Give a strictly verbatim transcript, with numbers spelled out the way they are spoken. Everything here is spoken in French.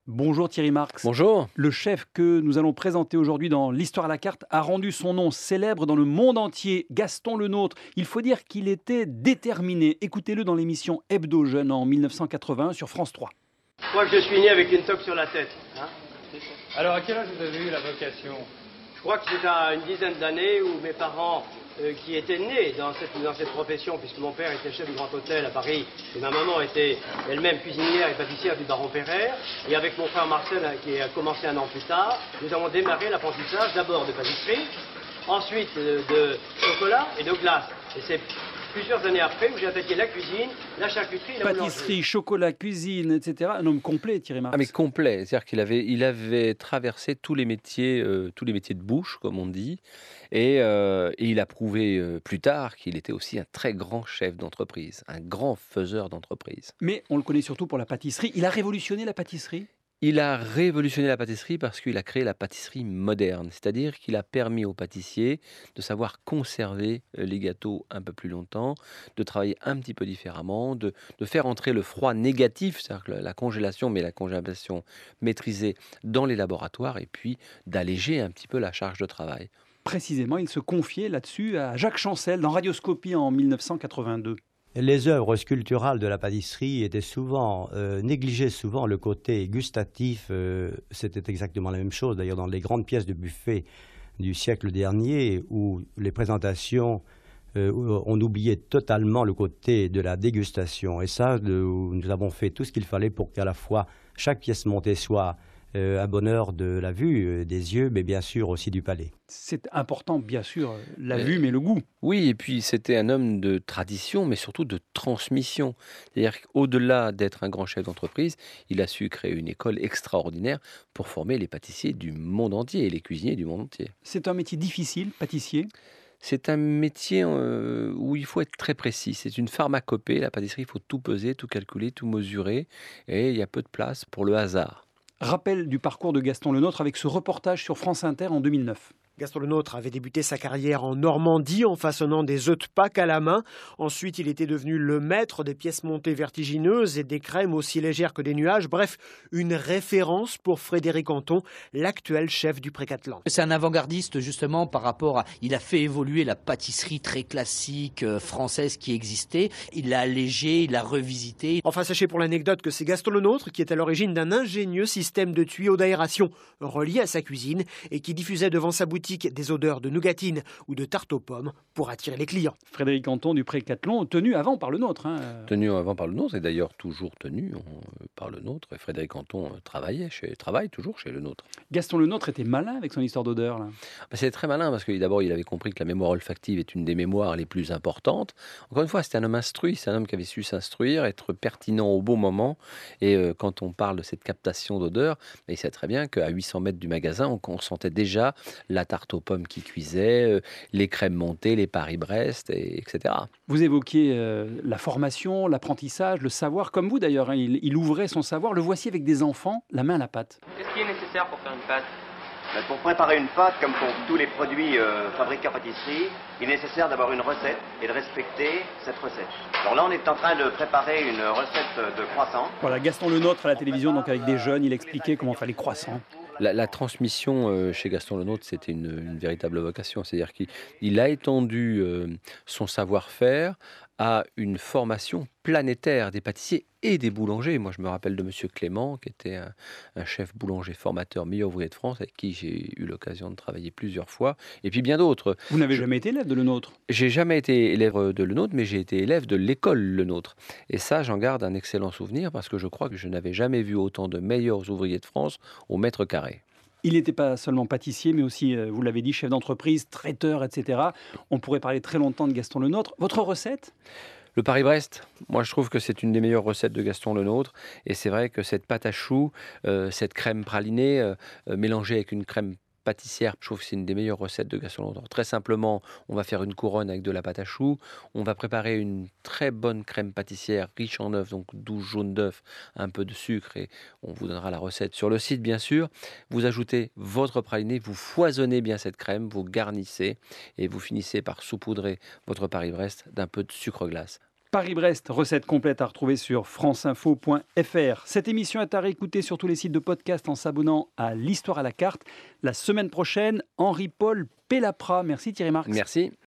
Bonjour Thierry Marx. Bonjour. Le chef que nous allons présenter aujourd'hui dans l'Histoire à la carte a rendu son nom célèbre dans le monde entier, Gaston Lenôtre. Il faut dire qu'il était déterminé. Écoutez-le dans l'émission Hebdo Jeune en mille neuf cent quatre-vingts sur France trois. Je crois que je suis né avec une toque sur la tête. Hein. Alors à quel âge vous avez eu la vocation? Je crois que c'était à une dizaine d'années où mes parents, euh, qui étaient nés dans cette, dans cette profession, puisque mon père était chef du Grand Hôtel à Paris, et ma maman était elle-même cuisinière et pâtissière du Baron Pereire, et avec mon frère Marcel, qui a commencé un an plus tard, nous avons démarré l'apprentissage d'abord de pâtisserie, ensuite de, de chocolat et de glace. Et c'est plusieurs années après où j'ai attaqué la cuisine, la charcuterie, la boulangerie. Pâtisserie, chocolat, cuisine, et cetera. Un homme complet, Thierry Marx. Ah mais complet, c'est-à-dire qu'il avait, il avait traversé tous les métiers, euh, tous les métiers de bouche, comme on dit, et, euh, et il a prouvé euh, plus tard qu'il était aussi un très grand chef d'entreprise, un grand faiseur d'entreprise. Mais on le connaît surtout pour la pâtisserie. Il a révolutionné la pâtisserie. Il a révolutionné la pâtisserie parce qu'il a créé la pâtisserie moderne, c'est-à-dire qu'il a permis aux pâtissiers de savoir conserver les gâteaux un peu plus longtemps, de travailler un petit peu différemment, de, de faire entrer le froid négatif, c'est-à-dire que la, la congélation, mais la congélation maîtrisée dans les laboratoires, et puis d'alléger un petit peu la charge de travail. Précisément, il se confiait là-dessus à Jacques Chancel dans Radioscopie en mille neuf cent quatre-vingt-deux. Les œuvres sculpturales de la pâtisserie étaient souvent, euh, négligeaient souvent le côté gustatif. Euh, c'était exactement la même chose, d'ailleurs, dans les grandes pièces de buffet du siècle dernier, où les présentations, euh, on oubliait totalement le côté de la dégustation. Et ça, de, nous avons fait tout ce qu'il fallait pour qu'à la fois chaque pièce montée soit Euh, un bonheur de la vue, euh, des yeux, mais bien sûr aussi du palais. C'est important, bien sûr, la Euh, vue, mais le goût. Oui, et puis c'était un homme de tradition, mais surtout de transmission. C'est-à-dire qu'au-delà d'être un grand chef d'entreprise, il a su créer une école extraordinaire pour former les pâtissiers du monde entier et les cuisiniers du monde entier. C'est un métier difficile, pâtissier. C'est un métier euh, où il faut être très précis. C'est une pharmacopée, la pâtisserie, il faut tout peser, tout calculer, tout mesurer, et il y a peu de place pour le hasard. Rappel du parcours de Gaston Lenôtre avec ce reportage sur France Inter en deux mille neuf. Gaston Lenôtre avait débuté sa carrière en Normandie en façonnant des œufs de Pâques à la main. Ensuite, il était devenu le maître des pièces montées vertigineuses et des crèmes aussi légères que des nuages. Bref, une référence pour Frédéric Anton, l'actuel chef du Pré-Catelan. C'est un avant-gardiste justement par rapport à... Il a fait évoluer la pâtisserie très classique euh, française qui existait. Il l'a allégée, il l'a revisitée. Enfin, sachez pour l'anecdote que c'est Gaston Lenôtre qui est à l'origine d'un ingénieux système de tuyaux d'aération relié à sa cuisine et qui diffusait devant sa boutique des odeurs de nougatine ou de tarte aux pommes pour attirer les clients. Frédéric Anton du Pré-Catelan, tenu avant par le nôtre. Hein. Tenu avant par le nôtre, et d'ailleurs toujours tenu on, par le nôtre. Et Frédéric Anton travaillait chez, travaille toujours chez le nôtre. Gaston Lenôtre était malin avec son histoire d'odeur. Là. Ben, c'est très malin parce que d'abord il avait compris que la mémoire olfactive est une des mémoires les plus importantes. Encore une fois, c'était un homme instruit, c'est un homme qui avait su s'instruire, être pertinent au bon moment. Et euh, quand on parle de cette captation d'odeur, ben, il sait très bien qu'à huit cents mètres du magasin, on, on sentait déjà la tarte aux pommes qui cuisait, euh, les crèmes montées, les Paris-Brest, et, etc. Vous évoquiez euh, la formation, l'apprentissage, le savoir, comme vous d'ailleurs. Hein, il, il ouvrait son savoir. Le voici avec des enfants, la main à la pâte. Qu'est-ce qui est nécessaire pour faire une pâte? Ben, pour préparer une pâte, comme pour tous les produits euh, fabriqués en pâtisserie, il est nécessaire d'avoir une recette et de respecter cette recette. Alors là, on est en train de préparer une recette de croissant. Voilà, Gaston Lenôtre à la télévision, donc avec des jeunes, il expliquait comment faire les croissants. La, la transmission euh, chez Gaston Lenôtre, c'était une, une véritable vocation. C'est-à-dire qu'il il a étendu euh, son savoir-faire à une formation planétaire des pâtissiers et des boulangers. Moi, je me rappelle de Monsieur Clément, qui était un, un chef boulanger formateur, meilleur ouvrier de France, avec qui j'ai eu l'occasion de travailler plusieurs fois, et puis bien d'autres. Vous n'avez Je- jamais été élève de Lenôtre? J'ai jamais été élève de Lenôtre, mais j'ai été élève de l'école Lenôtre. Et ça, j'en garde un excellent souvenir, parce que je crois que je n'avais jamais vu autant de meilleurs ouvriers de France au mètre carré. Il n'était pas seulement pâtissier, mais aussi, euh, vous l'avez dit, chef d'entreprise, traiteur, et cetera. On pourrait parler très longtemps de Gaston Lenôtre. Votre recette? Le Paris-Brest, moi je trouve que c'est une des meilleures recettes de Gaston Lenôtre. Et c'est vrai que cette pâte à choux, euh, cette crème pralinée, euh, euh, mélangée avec une crème pâtissière, je trouve que c'est une des meilleures recettes de Gaston Lenôtre. Très simplement, on va faire une couronne avec de la pâte à choux. On va préparer une très bonne crème pâtissière riche en œufs, donc douze jaunes d'œufs, un peu de sucre, et on vous donnera la recette sur le site, bien sûr. Vous ajoutez votre praliné, vous foisonnez bien cette crème, vous garnissez et vous finissez par saupoudrer votre Paris-Brest d'un peu de sucre glace. Paris-Brest, recette complète à retrouver sur franceinfo point f r. Cette émission est à réécouter sur tous les sites de podcast en s'abonnant à l'Histoire à la carte. La semaine prochaine, Henri-Paul Pellaprat. Merci Thierry Marx. Merci.